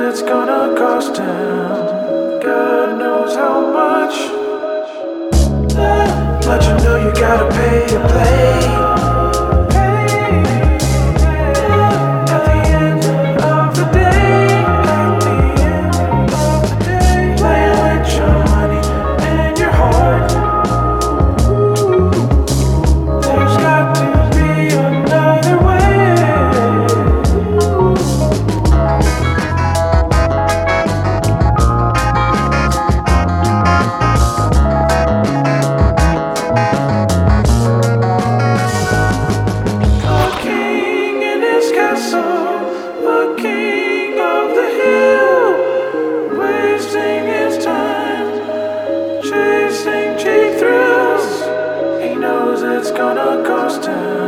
it's gonna cost him. God knows how much. But you know you gotta pay to play. At the end of the day, playing with your money and your heart. There's got to be another way. A king in his castle, a king of the hill, wasting his time, chasing cheap thrills. He knows it's gonna cost him.